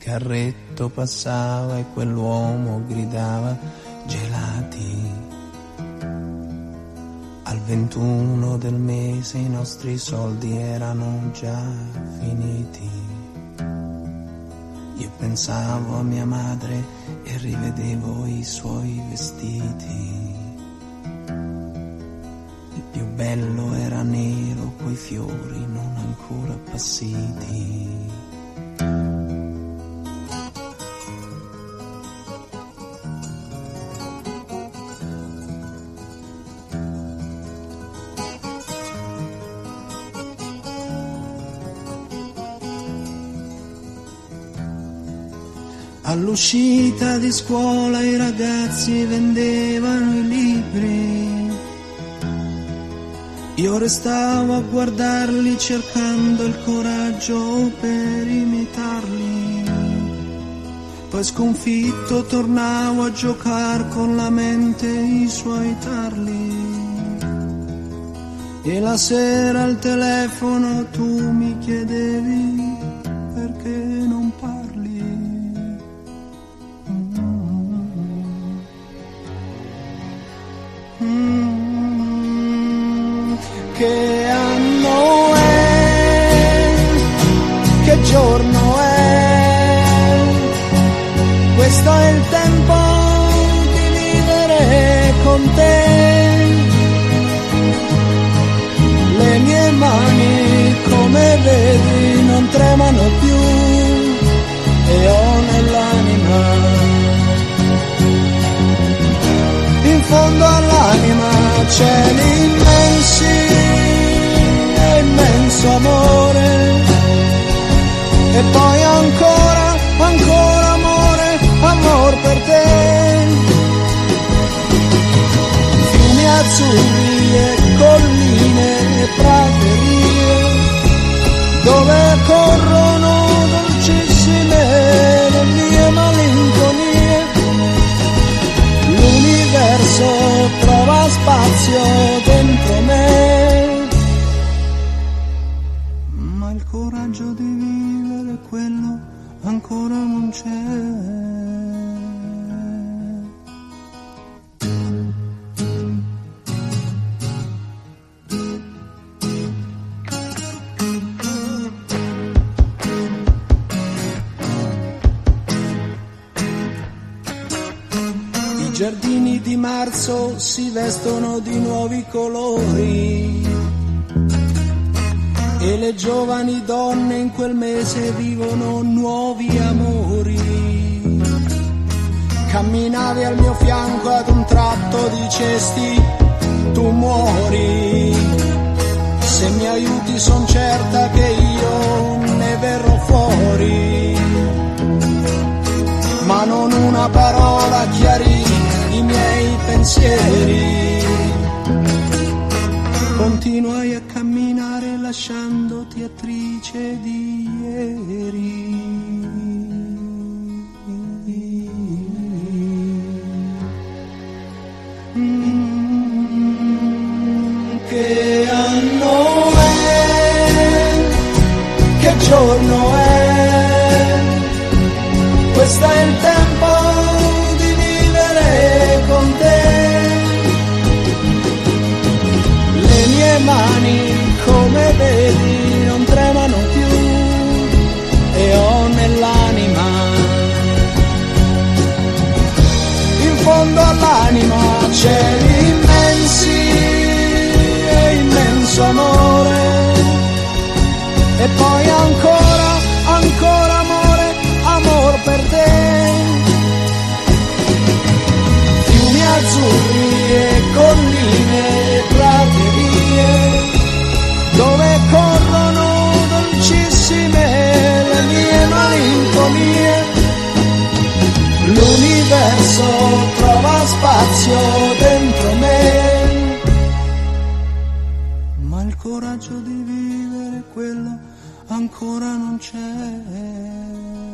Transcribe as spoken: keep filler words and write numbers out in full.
carretto passava e quell'uomo gridava gelati. Al ventuno del mese i nostri soldi erano già finiti. Io pensavo a mia madre e rivedevo i suoi vestiti. Il più bello era nero, coi fiori non ancora appassiti. All'uscita di scuola i ragazzi vendevano i libri. Io restavo a guardarli cercando il coraggio per imitarli. Poi sconfitto tornavo a giocare con la mente i suoi tarli. E la sera al telefono tu mi chiedevi perché non parli. Che anno è? Che giorno è? Questo è il tempo di vivere con te. Le mie mani, come vedi, non tremano più e ho nell'anima, in fondo all'anima cieli immensi, immenso amore, e poi ancora, ancora amore, amor per te. Fiumi azzurri e colline e praterie, dove corrono dolcissime le mie malinconie. L'universo trova spazio dentro me, ma il coraggio di vivere quello ancora non c'è. I giardini di marzo si vestono di nuovi colori e le giovani donne in quel mese vivono nuovi amori. Camminavi al mio fianco, ad un tratto dicesti tu muori. Se mi aiuti son certa che io ne verrò fuori, ma non una parola chiarì i miei pensieri. Continuai a camminare lasciandoti attrice di ieri. Mm, che anno è? Che giorno è? Questo è il tempo di vivere con te. Le mie mani, come vedi, non tremano più e ho nell'anima, in fondo all'anima, cieli immensi e immenso amore, e poi ancora, ancora amore, amor per te. Fiumi azzurri e colline e praterie, dove corrono dolcissime le mie malinconie. L'universo trova spazio dentro me, ma il coraggio di vivere quello ancora non c'è.